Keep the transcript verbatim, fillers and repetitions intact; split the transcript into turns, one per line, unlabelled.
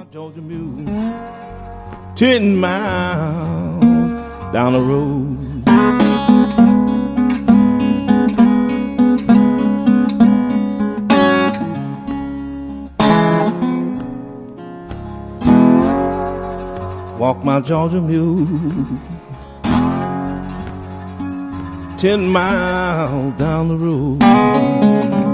Georgia mule, ten miles down the road. Walk my Georgia mule, ten miles down the road.